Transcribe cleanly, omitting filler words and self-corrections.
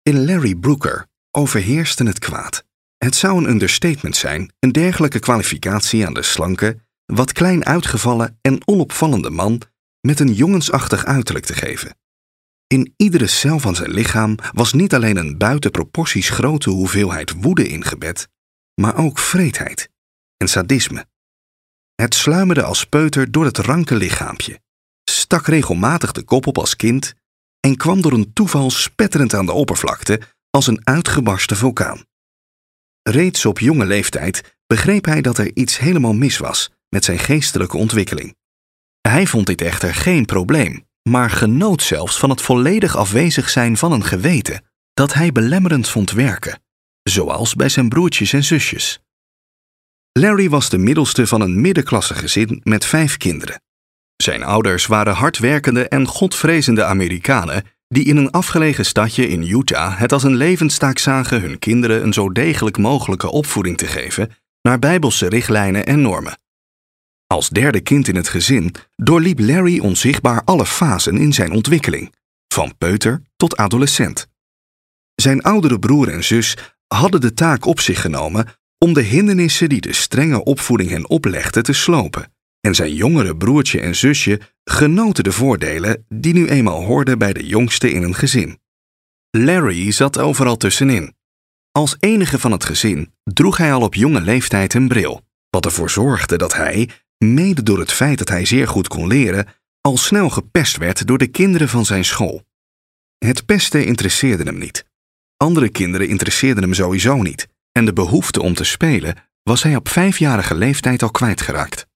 In Larry Brooker overheerste het kwaad. Het zou een understatement zijn een dergelijke kwalificatie aan de slanke, wat klein uitgevallen en onopvallende man met een jongensachtig uiterlijk te geven. In iedere cel van zijn lichaam was niet alleen een buiten proporties grote hoeveelheid woede ingebed, maar ook wreedheid en sadisme. Het sluimerde als peuter door het ranke lichaampje, stak regelmatig de kop op als kind en kwam door een toeval spetterend aan de oppervlakte als een uitgebarsten vulkaan. Reeds op jonge leeftijd begreep hij dat er iets helemaal mis was met zijn geestelijke ontwikkeling. Hij vond dit echter geen probleem, maar genoot zelfs van het volledig afwezig zijn van een geweten dat hij belemmerend vond werken, zoals bij zijn broertjes en zusjes. Larry was de middelste van een middenklasse gezin met 5 kinderen. Zijn ouders waren hardwerkende en godvrezende Amerikanen die in een afgelegen stadje in Utah het als een levenstaak zagen hun kinderen een zo degelijk mogelijke opvoeding te geven naar bijbelse richtlijnen en normen. Als derde kind in het gezin doorliep Larry onzichtbaar alle fasen in zijn ontwikkeling, van peuter tot adolescent. Zijn oudere broer en zus hadden de taak op zich genomen om de hindernissen die de strenge opvoeding hen oplegde te slopen, en zijn jongere broertje en zusje genoten de voordelen die nu eenmaal hoorden bij de jongste in een gezin. Larry zat overal tussenin. Als enige van het gezin droeg hij al op jonge leeftijd een bril, wat ervoor zorgde dat hij, mede door het feit dat hij zeer goed kon leren, al snel gepest werd door de kinderen van zijn school. Het pesten interesseerde hem niet. Andere kinderen interesseerden hem sowieso niet, en de behoefte om te spelen was hij op 5-jarige leeftijd al kwijtgeraakt.